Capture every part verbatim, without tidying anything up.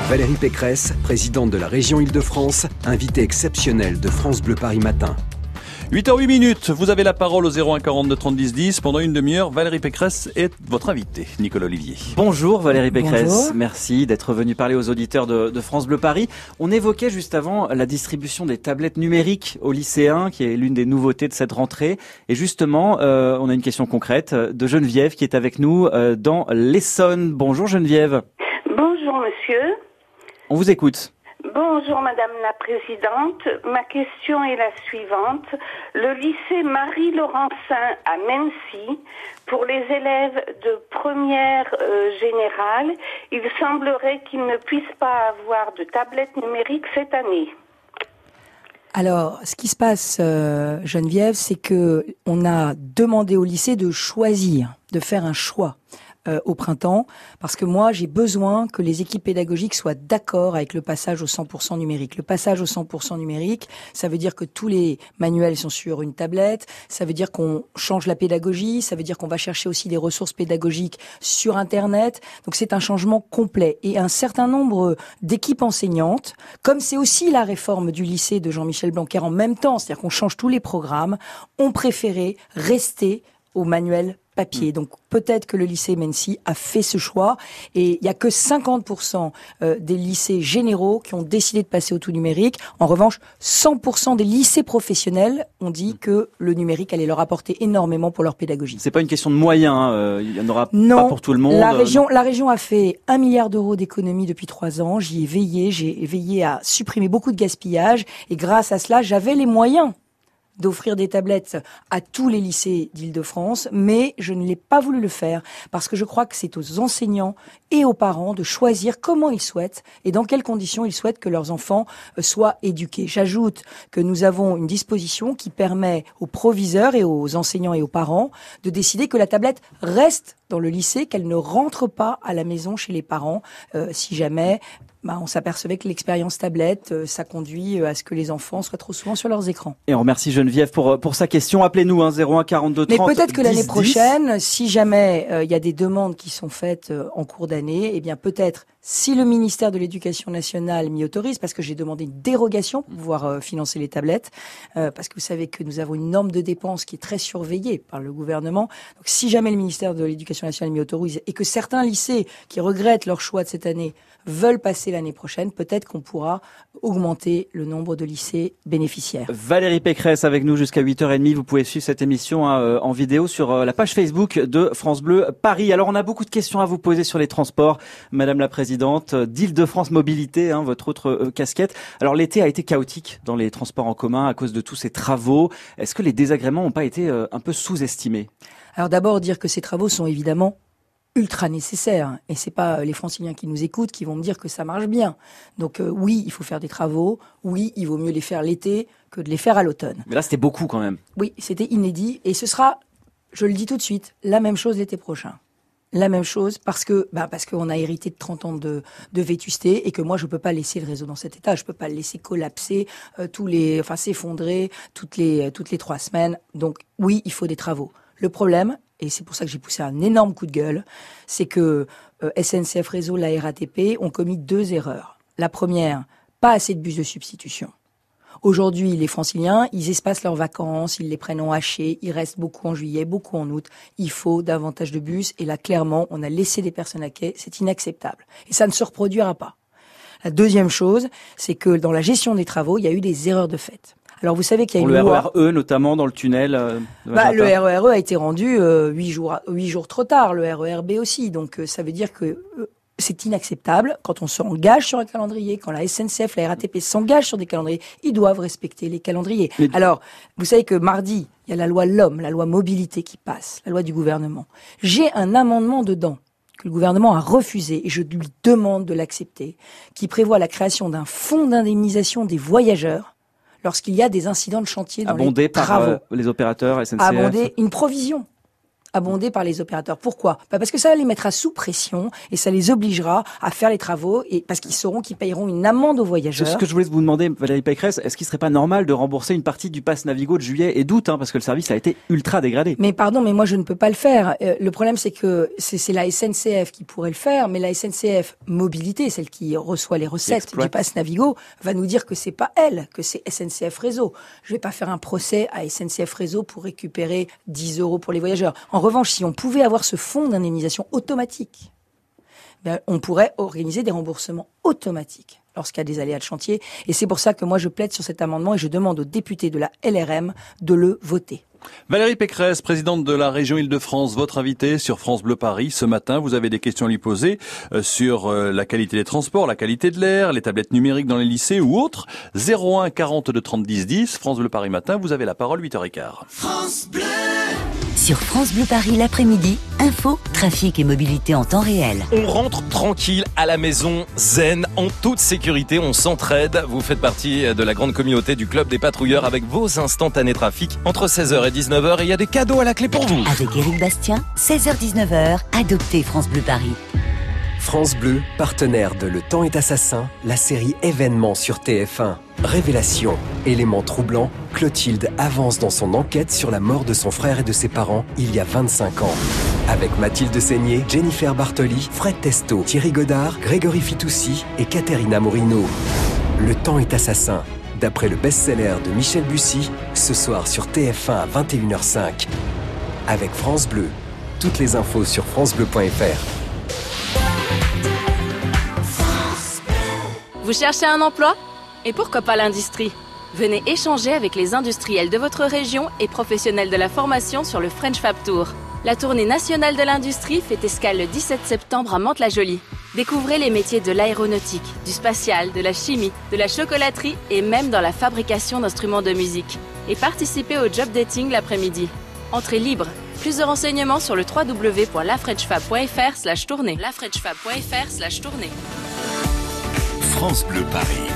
Valérie Pécresse, présidente de la région Île-de-France, invitée exceptionnelle de France Bleu Paris Matin. huit heures huit minutes, vous avez la parole au zéro un quarante-deux trente dix dix. Pendant une demi-heure, Valérie Pécresse est votre invitée. Nicolas Olivier. Bonjour Valérie Pécresse, Bonjour. Merci d'être venue parler aux auditeurs de, de France Bleu Paris. On évoquait juste avant la distribution des tablettes numériques aux lycéens, qui est l'une des nouveautés de cette rentrée. Et justement, euh, on a une question concrète de Geneviève qui est avec nous euh, dans l'Essonne. Bonjour Geneviève. Bonjour monsieur. On vous écoute. Bonjour Madame la Présidente. Ma question est la suivante. Le lycée Marie-Laurencin à Mency, pour les élèves de première euh, générale, il semblerait qu'ils ne puissent pas avoir de tablette numérique cette année. Alors, ce qui se passe, euh, Geneviève, c'est que on a demandé au lycée de choisir, de faire un choix. Euh, au printemps, parce que moi, j'ai besoin que les équipes pédagogiques soient d'accord avec le passage au cent pour cent numérique. Le passage au cent pour cent numérique, ça veut dire que tous les manuels sont sur une tablette, ça veut dire qu'on change la pédagogie, ça veut dire qu'on va chercher aussi des ressources pédagogiques sur Internet. Donc, c'est un changement complet. Et un certain nombre d'équipes enseignantes, comme c'est aussi la réforme du lycée de Jean-Michel Blanquer en même temps, c'est-à-dire qu'on change tous les programmes, ont préféré rester au manuel papier. Donc peut-être que le lycée Mency a fait ce choix et il y a que cinquante pour cent des lycées généraux qui ont décidé de passer au tout numérique. En revanche, cent pour cent des lycées professionnels ont dit que le numérique allait leur apporter énormément pour leur pédagogie. C'est pas une question de moyens, hein. Il y en aura non, pas pour tout le monde. La région, la région a fait un milliard d'euros d'économies depuis trois ans. J'y ai veillé, j'ai veillé à supprimer beaucoup de gaspillage et grâce à cela, j'avais les moyens d'offrir des tablettes à tous les lycées d'Île-de-France, mais je ne l'ai pas voulu le faire parce que je crois que c'est aux enseignants et aux parents de choisir comment ils souhaitent et dans quelles conditions ils souhaitent que leurs enfants soient éduqués. J'ajoute que nous avons une disposition qui permet aux proviseurs et aux enseignants et aux parents de décider que la tablette reste dans le lycée, qu'elle ne rentre pas à la maison chez les parents euh, si jamais bah, on s'apercevait que l'expérience tablette, euh, ça conduit à ce que les enfants soient trop souvent sur leurs écrans. Et on remercie Geneviève pour, pour sa question. Appelez-nous hein, zéro un quarante-deux trente. Mais peut-être que l'année dix, prochaine, si jamais il euh, y a des demandes qui sont faites euh, en cours d'année, eh bien peut-être si le ministère de l'Éducation nationale m'y autorise, parce que j'ai demandé une dérogation pour pouvoir euh, financer les tablettes, euh, parce que vous savez que nous avons une norme de dépenses qui est très surveillée par le gouvernement. Donc si jamais le ministère de l'Éducation nationale m'y autorise et que certains lycées qui regrettent leur choix de cette année veulent passer l'année prochaine, peut-être qu'on pourra augmenter le nombre de lycées bénéficiaires. Valérie Pécresse avec nous jusqu'à huit heures trente. Vous pouvez suivre cette émission hein, en vidéo sur euh, la page Facebook de France Bleu Paris. Alors on a beaucoup de questions à vous poser sur les transports, Madame la Présidente d'Île-de-France Mobilité, hein, votre autre euh, casquette. Alors l'été a été chaotique dans les transports en commun à cause de tous ces travaux. Est-ce que les désagréments n'ont pas été euh, un peu sous-estimés? Alors d'abord dire que ces travaux sont évidemment ultra nécessaire. Et c'est pas les Franciliens qui nous écoutent qui vont me dire que ça marche bien. Donc euh, oui, il faut faire des travaux. Oui, il vaut mieux les faire l'été que de les faire à l'automne. Mais là, c'était beaucoup quand même. Oui, c'était inédit. Et ce sera, je le dis tout de suite, la même chose l'été prochain. La même chose parce que bah parce qu'on a hérité de trente ans de, de vétusté et que moi je peux pas laisser le réseau dans cet état. Je peux pas le laisser collapser euh, tous les, enfin s'effondrer toutes les toutes les trois semaines. Donc oui, il faut des travaux. Le problème, et c'est pour ça que j'ai poussé un énorme coup de gueule, c'est que euh, S N C F Réseau, la R A T P ont commis deux erreurs. La première, pas assez de bus de substitution. Aujourd'hui, les Franciliens, ils espacent leurs vacances, ils les prennent en haché, ils restent beaucoup en juillet, beaucoup en août. Il faut davantage de bus et là, clairement, on a laissé des personnes à quai, c'est inacceptable. Et ça ne se reproduira pas. La deuxième chose, c'est que dans la gestion des travaux, il y a eu des erreurs de fait. Alors vous savez qu'il y a Pour une le loi... R E R E notamment dans le tunnel euh, de bah, le Magenta. R E R E a été rendu euh, huit jours huit jours trop tard, le R E R B aussi. Donc euh, ça veut dire que euh, c'est inacceptable quand on s'engage sur un calendrier, quand la S N C F, la R A T P s'engagent sur des calendriers, ils doivent respecter les calendriers. Mais... Alors, vous savez que mardi, il y a la loi L'Homme, la loi mobilité qui passe, la loi du gouvernement. J'ai un amendement dedans que le gouvernement a refusé et je lui demande de l'accepter, qui prévoit la création d'un fonds d'indemnisation des voyageurs lorsqu'il y a des incidents de chantier dans Abondé les par travaux. euh, les opérateurs S N C F. Abondé, une provision. abondés par les opérateurs. Pourquoi ? Bah parce que ça les mettra sous pression et ça les obligera à faire les travaux et parce qu'ils sauront qu'ils payeront une amende aux voyageurs. C'est ce que je voulais vous demander, Valérie Pécresse. Est-ce qu'il serait pas normal de rembourser une partie du pass Navigo de juillet et d'août, hein, parce que le service a été ultra dégradé? Mais pardon, mais moi je ne peux pas le faire. Euh, le problème c'est que c'est, c'est la S N C F qui pourrait le faire, mais la S N C F Mobilité, celle qui reçoit les recettes du pass Navigo, va nous dire que c'est pas elle, que c'est S N C F Réseau. Je vais pas faire un procès à S N C F Réseau pour récupérer dix euros pour les voyageurs. En revanche, si on pouvait avoir ce fonds d'indemnisation automatique, ben, on pourrait organiser des remboursements automatiques lorsqu'il y a des aléas de chantier. Et c'est pour ça que moi je plaide sur cet amendement et je demande aux députés de la L R M de le voter. Valérie Pécresse, présidente de la région Île-de-France, votre invitée sur France Bleu Paris. Ce matin, vous avez des questions à lui poser euh, sur euh, la qualité des transports, la qualité de l'air, les tablettes numériques dans les lycées ou autres. zéro un quarante-deux trente dix dix, France Bleu Paris matin, vous avez la parole, huit heures quinze. France Bleu. Sur France Bleu Paris l'après-midi, info, trafic et mobilité en temps réel. On rentre tranquille à la maison, zen, en toute sécurité, on s'entraide. Vous faites partie de la grande communauté du Club des Patrouilleurs avec vos instantanés trafic entre seize heures et dix-neuf heures et il y a des cadeaux à la clé pour vous. Avec Éric Bastien, seize heures dix-neuf heures, adoptez France Bleu Paris. France Bleu, partenaire de Le Temps est assassin, la série événement sur T F un. Révélation, élément troublant, Clotilde avance dans son enquête sur la mort de son frère et de ses parents il y a vingt-cinq ans. Avec Mathilde Seigné, Jennifer Bartoli, Fred Testo, Thierry Godard, Grégory Fitoussi et Caterina Morino. Le Temps est assassin, d'après le best-seller de Michel Bussy, ce soir sur T F un à vingt et une heures cinq. Avec France Bleu, toutes les infos sur francebleu point f r. Vous cherchez un emploi ? Et pourquoi pas l'industrie ? Venez échanger avec les industriels de votre région et professionnels de la formation sur le French Fab Tour. La tournée nationale de l'industrie fait escale le dix-sept septembre à Mantes-la-Jolie. Découvrez les métiers de l'aéronautique, du spatial, de la chimie, de la chocolaterie et même dans la fabrication d'instruments de musique. Et participez au job dating l'après-midi. Entrée libre. Plus de renseignements sur le w w w point la french fab point f r slash tournée. la french fab point f r slash tournée. France Bleu Paris.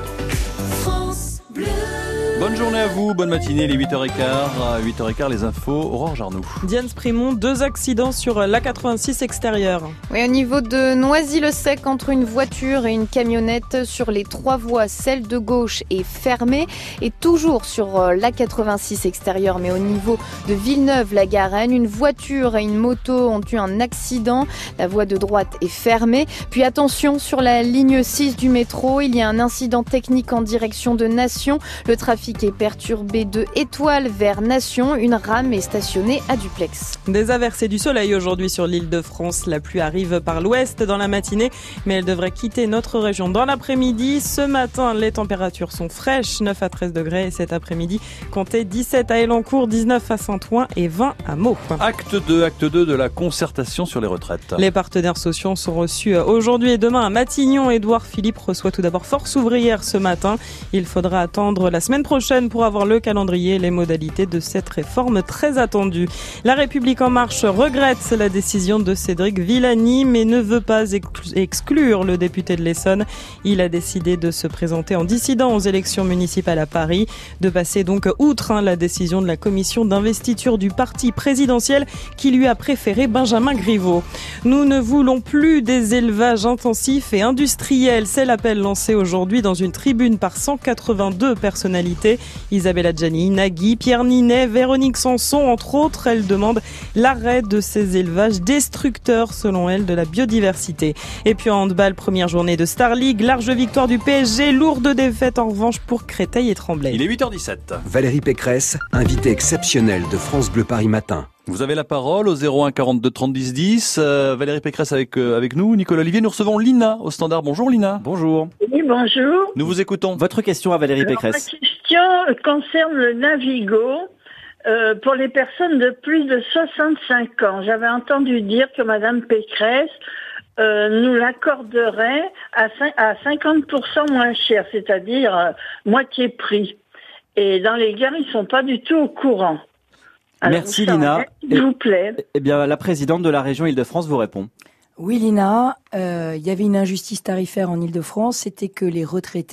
France Bleu. Bonne journée à vous, bonne matinée, les huit heures quinze. À huit heures quinze, les infos, Aurore Jarnoux. Diane Sprimont, deux accidents sur l'A quatre-vingt-six extérieur. Oui, au niveau de Noisy-le-Sec, entre une voiture et une camionnette sur les trois voies, celle de gauche est fermée. Et toujours sur l'A quatre-vingt-six extérieur, mais au niveau de Villeneuve-la-Garenne, une voiture et une moto ont eu un accident. La voie de droite est fermée. Puis attention, sur la ligne six du métro, il y a un incident technique en direction de Nation. Le trafic est perturbé de Étoile vers Nation. Une rame est stationnée à Duplex. Des averses et du soleil aujourd'hui sur l'île de France. La pluie arrive par l'ouest dans la matinée, mais elle devrait quitter notre région dans l'après-midi. Ce matin, les températures sont fraîches, neuf à treize degrés. Et cet après-midi, comptez dix-sept à Elancourt, dix-neuf à Saint-Ouen et vingt à Meaux. Acte deux, acte deux de la concertation sur les retraites. Les partenaires sociaux sont reçus aujourd'hui et demain à Matignon. Édouard Philippe reçoit tout d'abord Force ouvrière ce matin. Il faudra attendre la semaine prochaine pour avoir le calendrier et les modalités de cette réforme très attendue. La République en marche regrette la décision de Cédric Villani, mais ne veut pas exclure le député de l'Essonne. Il a décidé de se présenter en dissident aux élections municipales à Paris, de passer donc outre hein, la décision de la commission d'investiture du parti présidentiel qui lui a préféré Benjamin Griveaux. Nous ne voulons plus des élevages intensifs et industriels. C'est l'appel lancé aujourd'hui dans une tribune par cent quatre-vingt-deux personnalités. Isabelle Adjani, Nagui, Pierre Ninet, Véronique Sanson, entre autres, elle demande l'arrêt de ces élevages destructeurs, selon elle, de la biodiversité. Et puis en handball, première journée de Star League, large victoire du P S G, lourde défaite en revanche pour Créteil et Tremblay. Il est huit heures dix-sept. Valérie Pécresse, invitée exceptionnelle de France Bleu Paris matin. Vous avez la parole au zéro un quarante-deux trente dix dix. Euh, Valérie Pécresse avec euh, avec nous, Nicolas Olivier. Nous recevons Lina au standard. Bonjour Lina. Bonjour. Oui, bonjour. Nous vous écoutons. Votre question à Valérie Alors, Pécresse. Ma question concerne le Navigo euh, pour les personnes de plus de soixante-cinq ans. J'avais entendu dire que Madame Pécresse euh, nous l'accorderait à, à cinquante pour cent moins cher, c'est-à-dire euh, moitié prix. Et dans les gares, ils sont pas du tout au courant. Alors, merci Lina. S'il vous plaît. Eh bien, la présidente de la région Île-de-France vous répond. Oui Lina, euh, il y avait une injustice tarifaire en Île-de-France, c'était que les retraités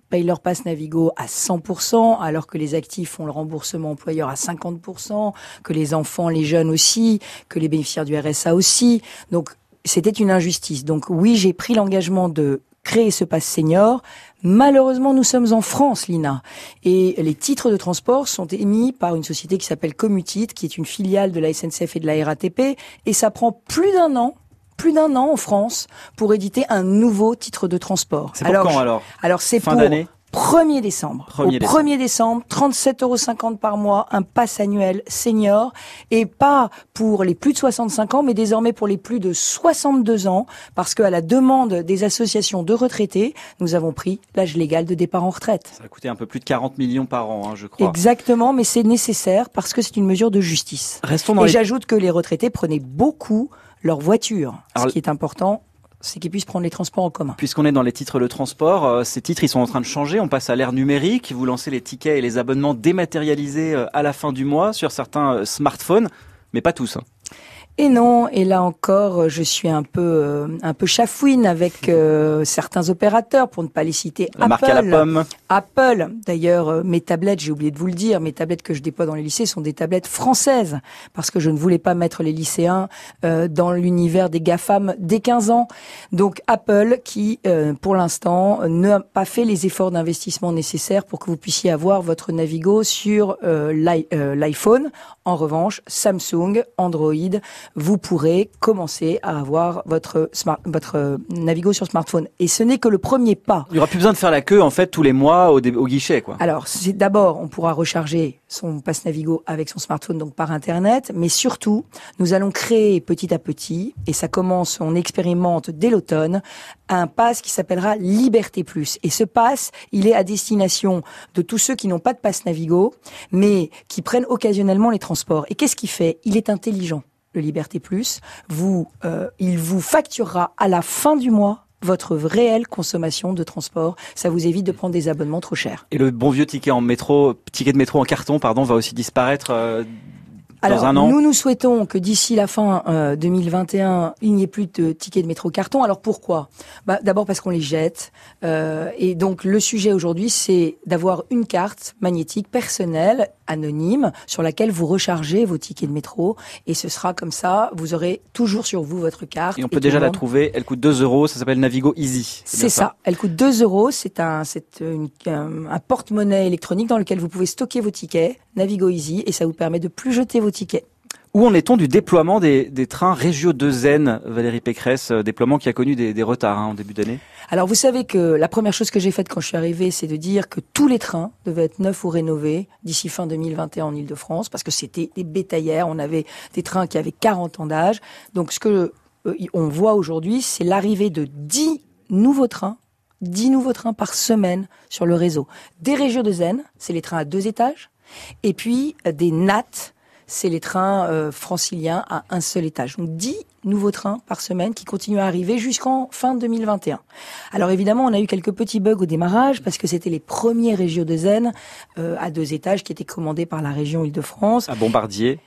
payent leur passe Navigo à cent pour cent, alors que les actifs font le remboursement employeur à cinquante pour cent, que les enfants, les jeunes aussi, que les bénéficiaires du R S A aussi. Donc, c'était une injustice. Donc oui, j'ai pris l'engagement de créer ce pass senior. Malheureusement, nous sommes en France, Lina. Et les titres de transport sont émis par une société qui s'appelle Commutit, qui est une filiale de la S N C F et de la R A T P. Et ça prend plus d'un an plus d'un an en France pour éditer un nouveau titre de transport. C'est pour alors, quand alors Alors c'est fin pour d'année premier décembre. premier Au premier décembre, trente-sept euros cinquante par mois, un pass annuel senior, et pas pour les plus de soixante-cinq ans, mais désormais pour les plus de soixante-deux ans, parce qu'à la demande des associations de retraités, nous avons pris l'âge légal de départ en retraite. Ça va coûter un peu plus de quarante millions par an, hein, je crois. Exactement, mais c'est nécessaire parce que c'est une mesure de justice. Restons dans et les... j'ajoute que les retraités prenaient beaucoup leur voiture. Alors, ce qui est important, c'est qu'ils puissent prendre les transports en commun. Puisqu'on est dans les titres de transport, euh, ces titres, ils sont en train de changer. On passe à l'ère numérique. Vous lancez les tickets et les abonnements dématérialisés euh, à la fin du mois sur certains euh, smartphones, mais pas tous. Hein. Et non, et là encore, je suis un peu euh, un peu chafouine avec euh, certains opérateurs, pour ne pas les citer. La Apple, marque à la pomme. Apple, d'ailleurs, euh, mes tablettes, j'ai oublié de vous le dire, mes tablettes que je déploie dans les lycées sont des tablettes françaises, parce que je ne voulais pas mettre les lycéens euh, dans l'univers des GAFAM dès quinze ans. Donc Apple, qui euh, pour l'instant n'a pas fait les efforts d'investissement nécessaires pour que vous puissiez avoir votre Navigo sur euh, l'i- euh, l'iPhone. En revanche, Samsung, Android, vous pourrez commencer à avoir votre smart, votre Navigo sur smartphone. Et ce n'est que le premier pas. Il n'y aura plus besoin de faire la queue, en fait, tous les mois au, dé- au guichet, quoi. Alors, c'est d'abord, on pourra recharger son pass Navigo avec son smartphone, donc par Internet. Mais surtout, nous allons créer petit à petit, et ça commence, on expérimente dès l'automne, un pass qui s'appellera Liberté Plus. Et ce pass, il est à destination de tous ceux qui n'ont pas de pass Navigo, mais qui prennent occasionnellement les transports. Et qu'est-ce qu'il fait ? Il est intelligent. Le Liberté Plus, vous, euh, il vous facturera à la fin du mois votre réelle consommation de transport. Ça vous évite de prendre des abonnements trop chers. Et le bon vieux ticket en métro, ticket de métro en carton, pardon, va aussi disparaître euh, dans Alors, un an. nous, nous souhaitons que d'ici la fin euh, deux mille vingt et un, il n'y ait plus de tickets de métro carton. Alors pourquoi ? Bah, d'abord parce qu'on les jette. Euh, et donc le sujet aujourd'hui, c'est d'avoir une carte magnétique personnelle, anonyme, sur laquelle vous rechargez vos tickets de métro. Et ce sera comme ça, vous aurez toujours sur vous votre carte. Et on peut et déjà la trouver, elle coûte deux euros, ça s'appelle Navigo Easy. C'est, c'est ça. ça, elle coûte deux euros, c'est, un, c'est une, un, un porte-monnaie électronique dans lequel vous pouvez stocker vos tickets, Navigo Easy, et ça vous permet de plus jeter vos tickets. Où en est-on du déploiement des, des trains Régio deux Zen, Valérie Pécresse, déploiement qui a connu des, des retards hein, en début d'année? Alors vous savez que la première chose que j'ai faite quand je suis arrivée, c'est de dire que tous les trains devaient être neufs ou rénovés d'ici fin deux mille vingt et un en Ile-de-France, parce que c'était des bétaillères, on avait des trains qui avaient quarante ans d'âge. Donc ce que euh, on voit aujourd'hui, c'est l'arrivée de dix nouveaux trains, dix nouveaux trains par semaine sur le réseau. Des Régio deux Zen, c'est les trains à deux étages, et puis euh, des N A T, c'est les trains euh, franciliens à un seul étage. Donc dix nouveaux trains par semaine qui continuent à arriver jusqu'en fin deux mille vingt et un. Alors évidemment, on a eu quelques petits bugs au démarrage parce que c'était les premiers Régio deux Zen euh, à deux étages qui étaient commandés par la région Île-de-France. À Bombardier.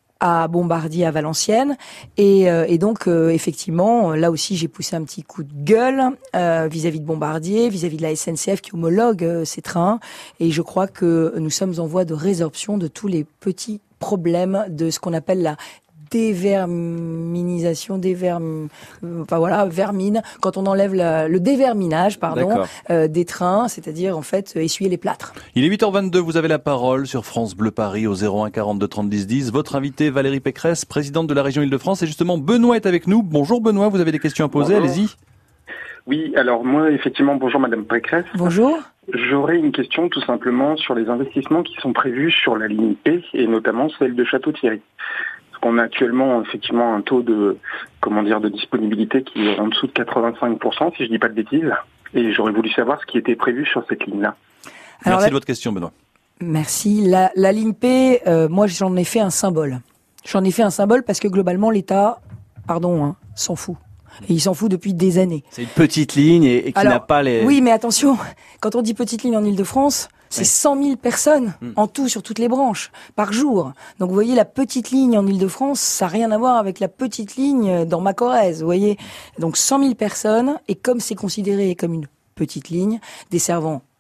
À Bombardier, à Valenciennes. Et, euh, et donc, euh, effectivement, là aussi, j'ai poussé un petit coup de gueule euh, vis-à-vis de Bombardier, vis-à-vis de la S N C F qui homologue euh, ces trains. Et je crois que nous sommes en voie de résorption de tous les petits problèmes de ce qu'on appelle la déverminisation, déverm... enfin voilà, vermine, quand on enlève la, le déverminage, pardon, euh, des trains, c'est-à-dire en fait essuyer les plâtres. Il est huit heures vingt-deux, vous avez la parole sur France Bleu Paris au zéro un quarante-deux trente dix dix. Votre invité Valérie Pécresse, présidente de la région Île-de-France, et justement Benoît est avec nous. Bonjour Benoît, vous avez des questions à poser, bonjour. Allez-y. Oui, alors moi effectivement, bonjour Madame Pécresse. Bonjour. J'aurais une question tout simplement sur les investissements qui sont prévus sur la ligne P et notamment celle de Château-Thierry. Parce qu'on a actuellement effectivement un taux de comment dire de disponibilité qui est en dessous de quatre-vingt-cinq pour cent si je dis pas de bêtises. Et j'aurais voulu savoir ce qui était prévu sur cette ligne-là. Alors, Merci la... de votre question Benoît. Merci. La, la ligne P, euh, moi j'en ai fait un symbole. J'en ai fait un symbole parce que globalement l'État, pardon, hein, s'en fout. Et il s'en fout depuis des années. C'est une petite ligne et, et qui Alors, n'a pas les... Oui, mais attention, quand on dit petite ligne en Île-de-France, c'est oui. cent mille personnes mmh. en tout sur toutes les branches par jour. Donc vous voyez, la petite ligne en Île-de-France, ça n'a rien à voir avec la petite ligne dans ma Corrèze, vous voyez. Donc cent mille personnes, et comme c'est considéré comme une petite ligne, desservant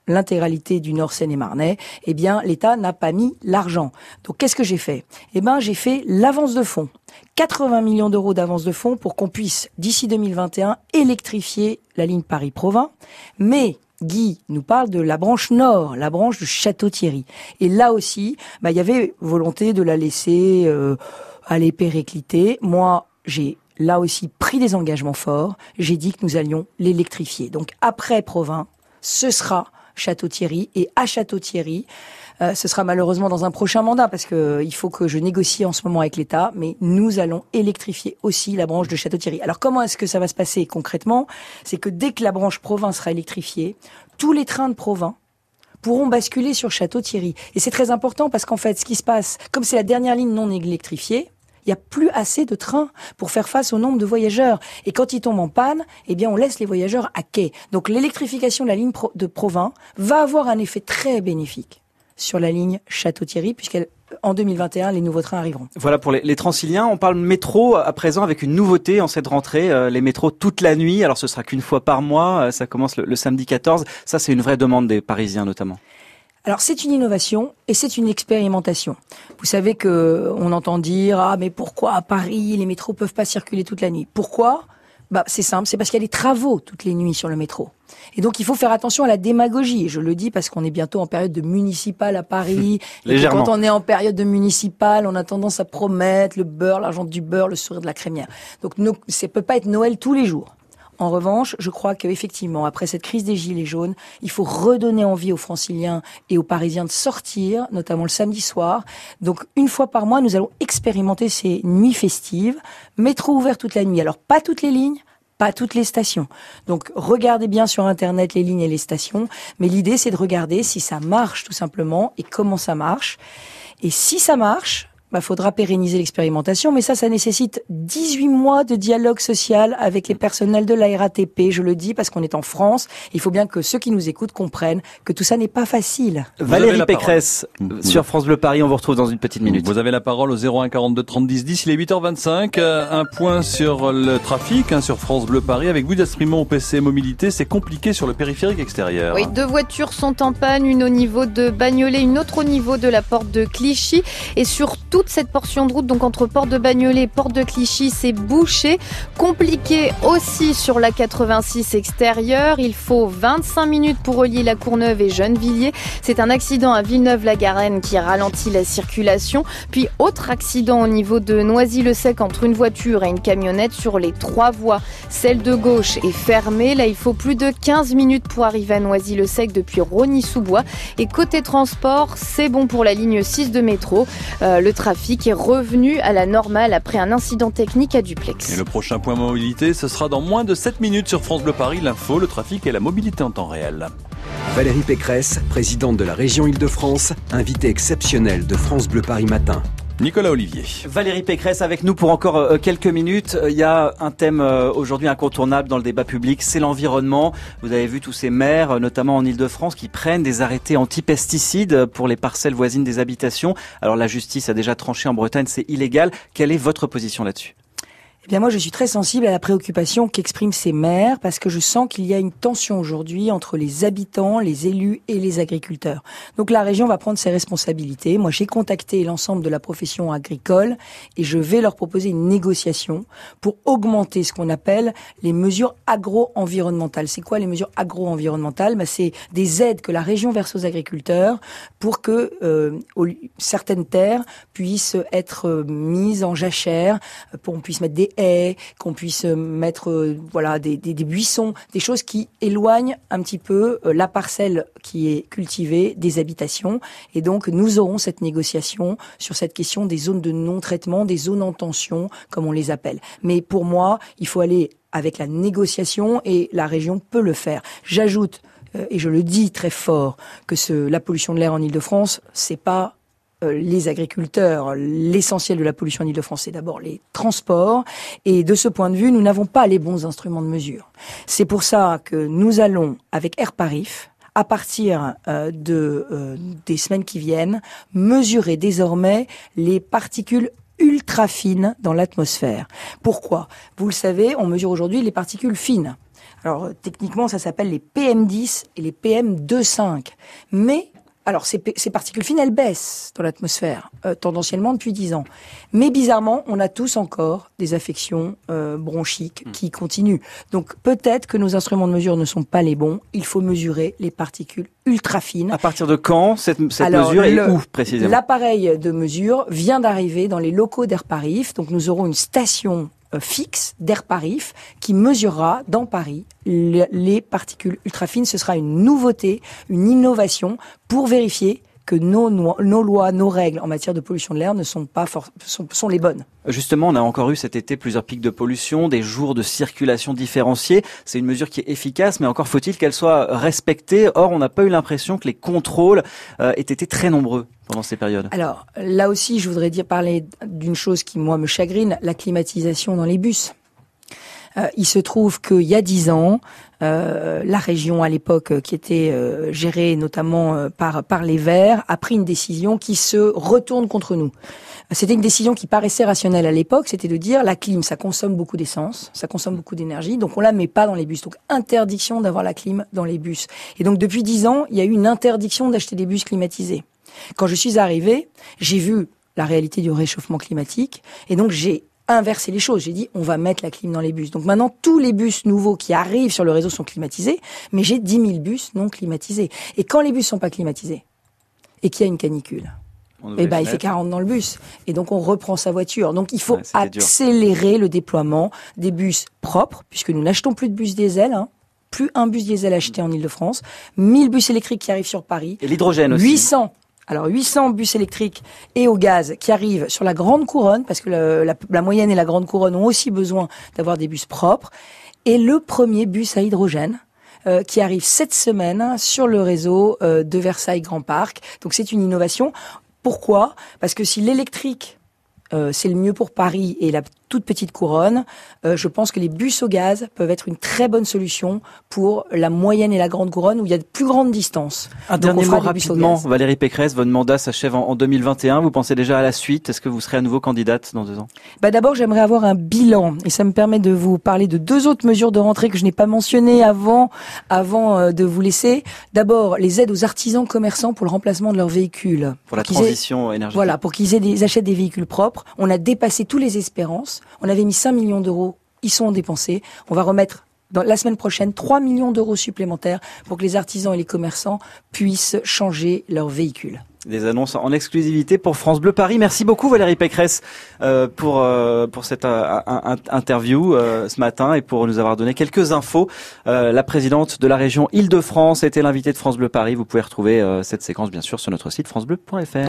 l'intégralité du Nord Seine-et-Marnais, eh bien, l'État n'a pas mis l'argent. Donc, qu'est-ce que j'ai fait? Eh ben, j'ai fait l'avance de fonds. quatre-vingts millions d'euros d'avance de fonds pour qu'on puisse, d'ici deux mille vingt et un, électrifier la ligne Paris-Provins. Mais, Guy nous parle de la branche nord, la branche de Château-Thierry. Et là aussi, bah, il y avait volonté de la laisser euh, aller péricliter. Moi, j'ai là aussi pris des engagements forts. J'ai dit que nous allions l'électrifier. Donc, après Provins, ce sera Château-Thierry. Et à Château-Thierry, euh, ce sera malheureusement dans un prochain mandat parce que euh, il faut que je négocie en ce moment avec l'État, mais nous allons électrifier aussi la branche de Château-Thierry. Alors comment est-ce que ça va se passer concrètement? C'est que dès que la branche Provins sera électrifiée, tous les trains de Provins pourront basculer sur Château-Thierry. Et c'est très important parce qu'en fait, ce qui se passe, comme c'est la dernière ligne non électrifiée, il n'y a plus assez de trains pour faire face au nombre de voyageurs. Et quand ils tombent en panne, eh bien, on laisse les voyageurs à quai. Donc, l'électrification de la ligne de Provins va avoir un effet très bénéfique sur la ligne Château-Thierry, puisqu'en deux mille vingt et un, les nouveaux trains arriveront. Voilà pour les, les Transiliens. On parle métro à présent avec une nouveauté en cette rentrée, euh, les métros toute la nuit. Alors, ce sera qu'une fois par mois. Euh, ça commence le, le samedi quatorze. Ça, c'est une vraie demande des Parisiens, notamment. Alors c'est une innovation et c'est une expérimentation. Vous savez que on entend dire ah mais pourquoi à Paris les métros peuvent pas circuler toute la nuit? Pourquoi? Bah c'est simple, c'est parce qu'il y a des travaux toutes les nuits sur le métro. Et donc il faut faire attention à la démagogie. Et je le dis parce qu'on est bientôt en période de municipale à Paris. Et que quand on est en période de municipale, on a tendance à promettre le beurre, l'argent du beurre, le sourire de la crémière. Donc no, ça peut pas être Noël tous les jours. En revanche, je crois qu'effectivement, après cette crise des Gilets jaunes, il faut redonner envie aux Franciliens et aux Parisiens de sortir, notamment le samedi soir. Donc, une fois par mois, nous allons expérimenter ces nuits festives. Métro ouvert toute la nuit. Alors, pas toutes les lignes, pas toutes les stations. Donc, regardez bien sur Internet les lignes et les stations. Mais l'idée, c'est de regarder si ça marche, tout simplement, et comment ça marche. Et si ça marche, bah, faudra pérenniser l'expérimentation, mais ça, ça nécessite dix-huit mois de dialogue social avec les personnels de la R A T P, je le dis, parce qu'on est en France. Il faut bien que ceux qui nous écoutent comprennent que tout ça n'est pas facile. Vous Valérie Pécresse, parole. Sur France Bleu Paris, on vous retrouve dans une petite minute. Vous avez la parole au zéro un quarante-deux trente dix dix, il est huit heures vingt-cinq. Un point sur le trafic, hein, sur France Bleu Paris. Avec vous, Desprimont, P C Mobilité, c'est compliqué sur le périphérique extérieur. Oui, deux voitures sont en panne, une au niveau de Bagnolet, une autre au niveau de la porte de Clichy. Et sur toute cette portion de route, donc entre porte de Bagnolet et porte de Clichy, c'est bouché. Compliqué aussi sur la quatre-vingt-six extérieure. Il faut vingt-cinq minutes pour relier la Courneuve et Gennevilliers. C'est un accident à Villeneuve-la-Garenne qui ralentit la circulation. Puis autre accident au niveau de Noisy-le-Sec entre une voiture et une camionnette sur les trois voies. Celle de gauche est fermée. Là, il faut plus de quinze minutes pour arriver à Noisy-le-Sec depuis Rosny-sous-Bois. Et côté transport, c'est bon pour la ligne six de métro. Euh, le trafic est revenu à la normale après un incident technique à Duplex. Et le prochain point mobilité, ce sera dans moins de sept minutes sur France Bleu Paris, l'info, le trafic et la mobilité en temps réel. Valérie Pécresse, présidente de la région Île-de-France, invitée exceptionnelle de France Bleu Paris Matin. Nicolas Olivier. Valérie Pécresse avec nous pour encore euh, quelques minutes. Il y a un thème euh, aujourd'hui incontournable dans le débat public, c'est l'environnement. Vous avez vu tous ces maires, euh, notamment en Île-de-France, qui prennent des arrêtés anti-pesticides pour les parcelles voisines des habitations. Alors la justice a déjà tranché en Bretagne, c'est illégal. Quelle est votre position là-dessus ? Eh bien moi, je suis très sensible à la préoccupation qu'expriment ces maires parce que je sens qu'il y a une tension aujourd'hui entre les habitants, les élus et les agriculteurs. Donc la région va prendre ses responsabilités. Moi, j'ai contacté l'ensemble de la profession agricole et je vais leur proposer une négociation pour augmenter ce qu'on appelle les mesures agro-environnementales. C'est quoi les mesures agro-environnementales ? Ben, c'est des aides que la région verse aux agriculteurs pour que euh, certaines terres puissent être mises en jachère, pour qu'on puisse mettre des haies, qu'on puisse mettre euh, voilà des, des, des buissons, des choses qui éloignent un petit peu euh, la parcelle qui est cultivée des habitations. Et donc nous aurons cette négociation sur cette question des zones de non-traitement, des zones en tension, comme on les appelle. Mais pour moi, il faut aller avec la négociation et la région peut le faire. J'ajoute, euh, et je le dis très fort, que ce, la pollution de l'air en Île-de-France, c'est pas les agriculteurs, l'essentiel de la pollution en Île-de-France, c'est d'abord les transports. Et de ce point de vue, nous n'avons pas les bons instruments de mesure. C'est pour ça que nous allons, avec Airparif, à partir euh, de euh, des semaines qui viennent, mesurer désormais les particules ultra fines dans l'atmosphère. Pourquoi ? Vous le savez, on mesure aujourd'hui les particules fines. Alors techniquement, ça s'appelle les P M dix et les P M deux virgule cinq. Mais alors ces, ces particules fines, elles baissent dans l'atmosphère, euh, tendanciellement depuis dix ans. Mais bizarrement, on a tous encore des affections euh, bronchiques mmh. qui continuent. Donc peut-être que nos instruments de mesure ne sont pas les bons. Il faut mesurer les particules ultra fines. À partir de quand cette, cette Alors, mesure le, et où précisément? L'appareil de mesure vient d'arriver dans les locaux d'Airparif. Donc nous aurons une station fixe d'Airparif qui mesurera dans Paris les particules ultra fines. Ce sera une nouveauté, une innovation pour vérifier que nos, nos lois, nos règles en matière de pollution de l'air ne sont pas for- sont, sont les bonnes. Justement, on a encore eu cet été plusieurs pics de pollution, des jours de circulation différenciés. C'est une mesure qui est efficace, mais encore faut-il qu'elle soit respectée. Or, on n'a pas eu l'impression que les contrôles euh, aient été très nombreux pendant ces périodes. Alors, là aussi, je voudrais dire parler d'une chose qui, moi, me chagrine, la climatisation dans les bus. Euh, il se trouve qu'il y a dix ans, euh, la région à l'époque euh, qui était euh, gérée notamment euh, par par les Verts a pris une décision qui se retourne contre nous. C'était une décision qui paraissait rationnelle à l'époque, c'était de dire la clim, ça consomme beaucoup d'essence, ça consomme beaucoup d'énergie, donc on la met pas dans les bus. Donc interdiction d'avoir la clim dans les bus. Et donc depuis dix ans, il y a eu une interdiction d'acheter des bus climatisés. Quand je suis arrivée, j'ai vu la réalité du réchauffement climatique et donc j'ai inverser les choses. J'ai dit, on va mettre la clim dans les bus. Donc maintenant, tous les bus nouveaux qui arrivent sur le réseau sont climatisés, mais j'ai dix mille bus non climatisés. Et quand les bus sont pas climatisés, et qu'il y a une canicule, eh ben, il fait quarante dans le bus. Et donc, on reprend sa voiture. Donc, il faut ouais, accélérer dur. le déploiement des bus propres, puisque nous n'achetons plus de bus diesel, hein. Plus un bus diesel acheté en Ile-de-France, mille bus électriques qui arrivent sur Paris. Et l'hydrogène aussi. huit cents Alors huit cents bus électriques et au gaz qui arrivent sur la Grande Couronne, parce que le, la, la moyenne et la Grande Couronne ont aussi besoin d'avoir des bus propres. Et le premier bus à hydrogène euh, qui arrive cette semaine sur le réseau euh, de Versailles Grand Parc. Donc c'est une innovation. Pourquoi ? Parce que si l'électrique, euh, c'est le mieux pour Paris et la toute petite couronne, euh, je pense que les bus au gaz peuvent être une très bonne solution pour la moyenne et la grande couronne où il y a de plus grandes distances. Un Donc, dernier mot rapidement, Valérie Pécresse, votre mandat s'achève en, en deux mille vingt et un, vous pensez déjà à la suite, est-ce que vous serez à nouveau candidate dans deux ans ? Bah d'abord, j'aimerais avoir un bilan et ça me permet de vous parler de deux autres mesures de rentrée que je n'ai pas mentionnées avant, avant euh, de vous laisser. D'abord, les aides aux artisans commerçants pour le remplacement de leurs véhicules. Pour la transition aient, énergétique. Voilà, pour qu'ils aient des, achètent des véhicules propres. On a dépassé tous les espérances. On avait mis cinq millions d'euros, ils sont dépensés. On va remettre dans la semaine prochaine trois millions d'euros supplémentaires pour que les artisans et les commerçants puissent changer leurs véhicules. Des annonces en exclusivité pour France Bleu Paris. Merci beaucoup Valérie Pécresse euh, pour euh, pour cette euh, un, interview euh, ce matin et pour nous avoir donné quelques infos. Euh, la présidente de la région Île-de-France était l'invitée de France Bleu Paris. Vous pouvez retrouver euh, cette séquence bien sûr sur notre site francebleu point fr.